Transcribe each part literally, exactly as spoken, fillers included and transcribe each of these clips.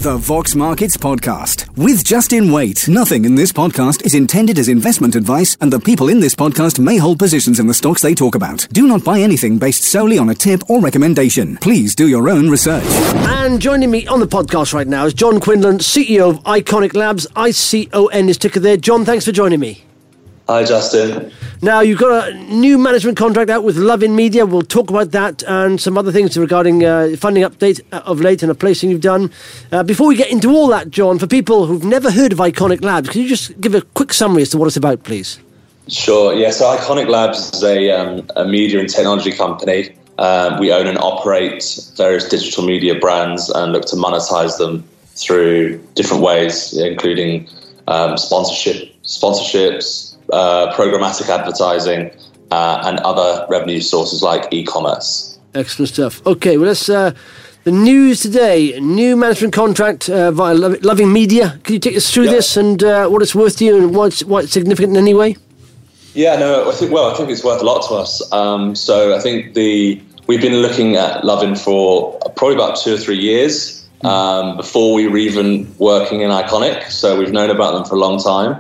The Vox Markets Podcast with Justin Waite. Nothing in this podcast is intended as investment advice, and the people in this podcast may hold positions in the stocks they talk about. Do not buy anything based solely on a tip or recommendation. Please do your own research. And joining me on the podcast right now is John Quinlan, C E O of Iconic Labs. I C O N is ticker there. John, thanks for joining me. Hi, Justin. Now, you've got a new management contract out with Lovin Media. We'll talk about that and some other things regarding uh, funding update of late and a placing you've done. Uh, before we get into all that, John, for people who've never heard of Iconic Labs, can you just give a quick summary as to what it's about, please? Sure. Yeah, so Iconic Labs is a, um, a media and technology company. Um, we own and operate various digital media brands and look to monetize them through different ways, including um, sponsorship, sponsorships, Uh, programmatic advertising, uh, and other revenue sources like e-commerce. Excellent stuff. Okay, well, let's. Uh, the news today: new management contract uh, via Lovin Media. Can you take us through yeah. this and uh, what it's worth to you and why it's, why it's significant in any way? Yeah, no, I think. Well, I think it's worth a lot to us. Um, so I think the we've been looking at Lovin for probably about two or three years um, before we were even working in Iconic. So we've known about them for a long time.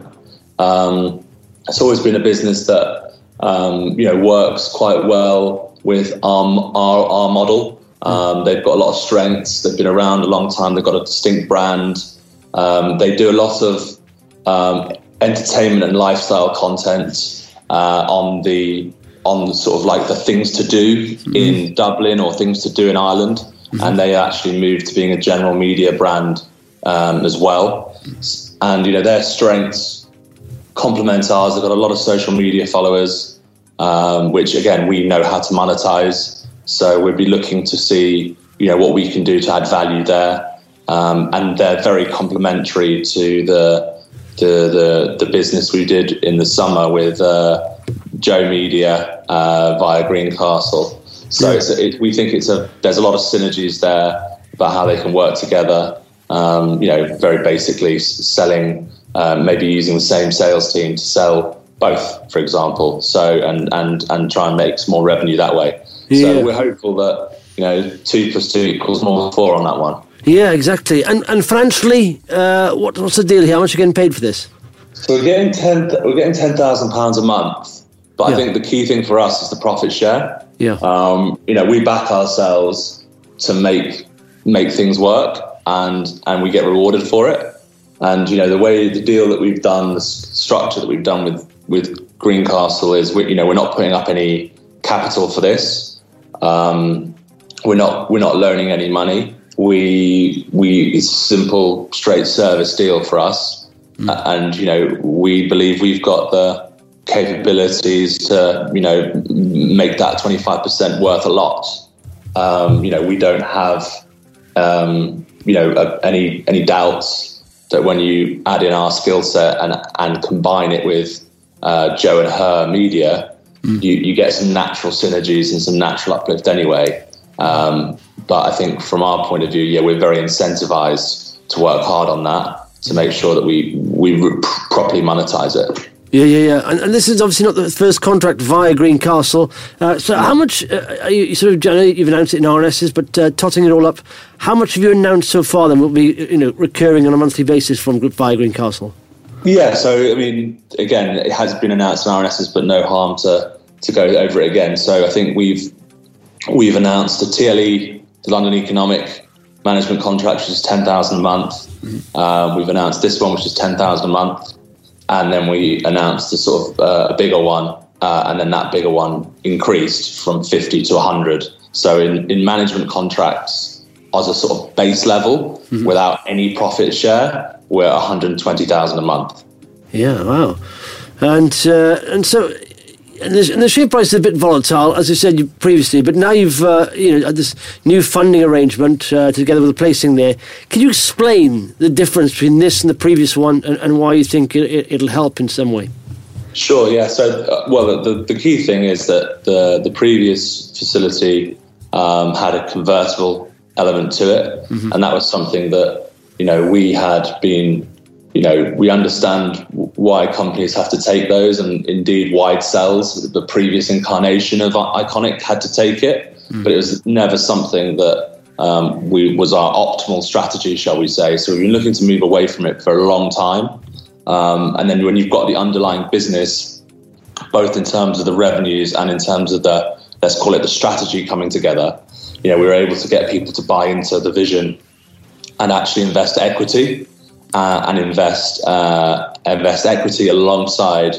Um, It's always been a business that um, you know works quite well with our our, our model. Um, they've got a lot of strengths. They've been around a long time. They've got a distinct brand. Um, they do a lot of um, entertainment and lifestyle content uh, on the on sort of like the things to do mm-hmm. in Dublin or things to do in Ireland. Mm-hmm. And they actually moved to being a general media brand um, as well. And you know their strengths complement ours. They've got a lot of social media followers, um, which again we know how to monetize. So we'll be looking to see, you know, what we can do to add value there. Um, and they're very complementary to the the the, the business we did in the summer with uh, Joe Media uh, via Greencastle. So yeah. it's a, it, we think it's a there's a lot of synergies there about how they can work together. Um, you know, very basically selling. Um, maybe using the same sales team to sell both, for example, so and and and try and make some more revenue that way. Yeah. So we're hopeful that you know two plus two equals more than four on that one. Yeah, exactly. And and financially, uh, what what's the deal here? How much are you getting paid for this? So we're getting ten we're getting ten thousand pounds a month, but yeah. I think the key thing for us is the profit share. Yeah. Um, you know, we back ourselves to make make things work, and and we get rewarded for it. And, you know, the way the deal that we've done, the structure that we've done with, with Greencastle is, we, you know, we're not putting up any capital for this. Um, we're not we're not loaning any money. We we it's a simple, straight service deal for us. Mm. And, you know, we believe we've got the capabilities to, you know, make that twenty-five percent worth a lot. Um, you know, we don't have, um, you know, uh, any any doubts that when you add in our skill set and and combine it with uh, Joe and her media, mm. you, you get some natural synergies and some natural uplift anyway. Um, but I think from our point of view, yeah, we're very incentivized to work hard on that to make sure that we we re- properly monetize it. Yeah, yeah, yeah. And, and this is obviously not the first contract via Greencastle. Uh, so how much, uh, are you, you sort of, I know you've announced it in R N Ss, but uh, totting it all up, how much have you announced so far then will be, you know, recurring on a monthly basis from via Greencastle? Yeah, so, I mean, again, it has been announced in R N Ss, but no harm to, to go over it again. So I think we've we've announced the T L E, the London Economic Management contract, which is ten thousand a month. Mm-hmm. Uh, we've announced this one, which is ten thousand a month. And then we announced a sort of uh, a bigger one, uh, and then that bigger one increased from fifty to one hundred. So in, in management contracts, as a sort of base level, mm-hmm. without any profit share, we're one hundred twenty thousand a month. Yeah, wow. And uh, and so and the, and the share price is a bit volatile, as I said previously, but now you've uh, you know had this new funding arrangement uh, together with the placing there. Can you explain the difference between this and the previous one, and, and why you think it, it'll help in some way? Sure. Yeah. So, uh, well, the the key thing is that the the previous facility um, had a convertible element to it, mm-hmm. and that was something that you know we had been. You know, we understand why companies have to take those, and indeed wide sells, the previous incarnation of Iconic had to take it, mm. but it was never something that um, we was our optimal strategy, shall we say. So we've been looking to move away from it for a long time. Um, and then when you've got the underlying business, both in terms of the revenues and in terms of the, let's call it the strategy coming together, you know, we were able to get people to buy into the vision and actually invest equity uh, and invest uh, invest equity alongside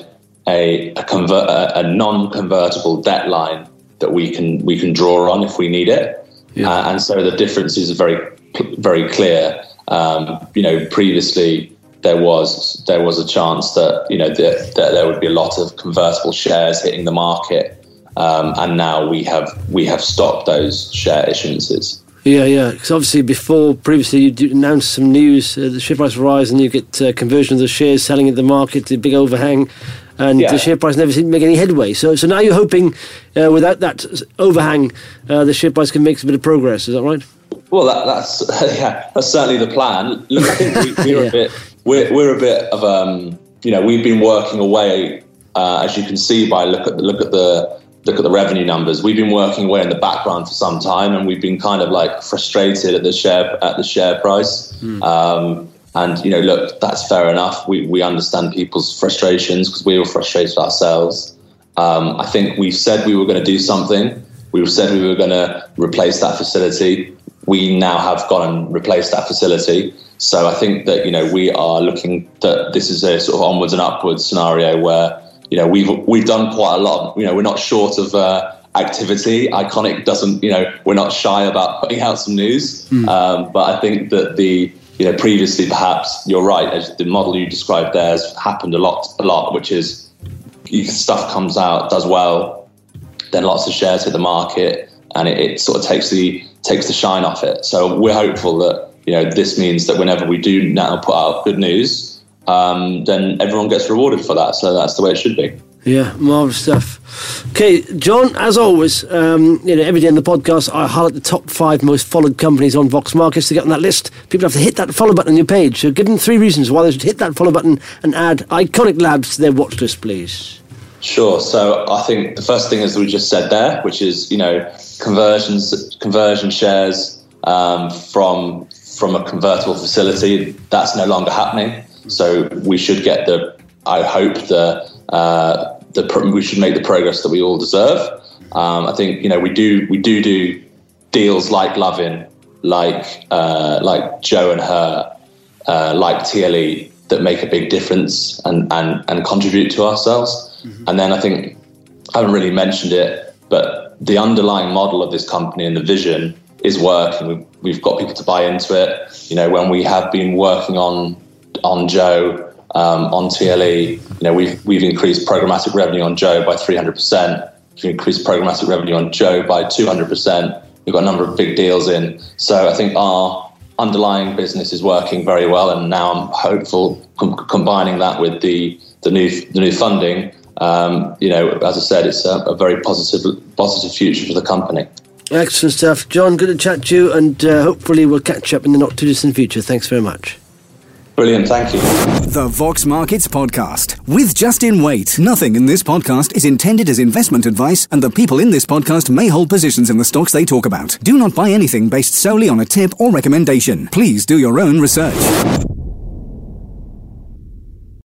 a a, convert, a a non-convertible debt line that we can we can draw on if we need it. Yeah. Uh, and so the difference is very very clear. Um, you know, previously there was there was a chance that you know that, that there would be a lot of convertible shares hitting the market, um, and now we have we have stopped those share issuances. Yeah, yeah. Because obviously, before previously, you announced some news: uh, the share price will rise, and you get uh, conversion of the shares selling in the market, the big overhang, and yeah. the share price never seemed to make any headway. So, so now you're hoping, uh, without that overhang, uh, the share price can make a bit of progress. Is that right? Well, that, that's yeah, that's certainly the plan. Look, I think we, we're yeah. a bit we're we're a bit of um, you know, we've been working away, uh, as you can see by look at the, look at the. Look at the revenue numbers. We've been working away in the background for some time, and we've been kind of like frustrated at the share at the share price. Mm. Um, and you know, look, that's fair enough. We we understand people's frustrations because we were frustrated ourselves. Um, I think we've said we were going to do something. We said we were going to replace that facility. We now have gone and replaced that facility. So I think that you know we are looking that this is a sort of onwards and upwards scenario where. You know, we've we've done quite a lot. You know, we're not short of uh, activity. Iconic doesn't, you know, we're not shy about putting out some news. Mm. Um, but I think that the, you know, previously perhaps you're right. As the model you described there has happened a lot, a lot, which is stuff comes out, does well, then lots of shares hit the market, and it, it sort of takes the takes the shine off it. So we're hopeful that you know this means that whenever we do now put out good news. Um, then everyone gets rewarded for that. So that's the way it should be. Yeah, marvellous stuff. Okay, John, as always, um, you know, every day in the podcast, I highlight the top five most followed companies on Vox Markets. To get on that list, people have to hit that follow button on your page. So give them three reasons why they should hit that follow button and add Iconic Labs to their watch list, please. Sure. So I think the first thing is we just said there, which is, you know, conversions, conversion shares um, from from a convertible facility. That's no longer happening. So we should get the, I hope the, uh, the we should make the progress that we all deserve. Um, I think you know we do we do do deals like Lovin, like uh, like Joe and Her, uh, like T L E that make a big difference and and and contribute to ourselves. Mm-hmm. And then I think I haven't really mentioned it, but the underlying model of this company and the vision is working. We've, we've got people to buy into it. You know, when we have been working on. on Joe, um, on T L E, you know, we've we've increased programmatic revenue on Joe by three hundred percent. We've increased programmatic revenue on Joe by two hundred percent. We've got a number of big deals in. So I think our underlying business is working very well, and now I'm hopeful com- combining that with the the new the new funding. Um, you know, as I said, it's a, a very positive positive future for the company. Excellent stuff, John. Good to chat to you, and uh, hopefully we'll catch up in the not too distant future. Thanks very much. Brilliant, thank you. The Vox Markets Podcast with Justin Waite. Nothing in this podcast is intended as investment advice, and the people in this podcast may hold positions in the stocks they talk about. Do not buy anything based solely on a tip or recommendation. Please do your own research.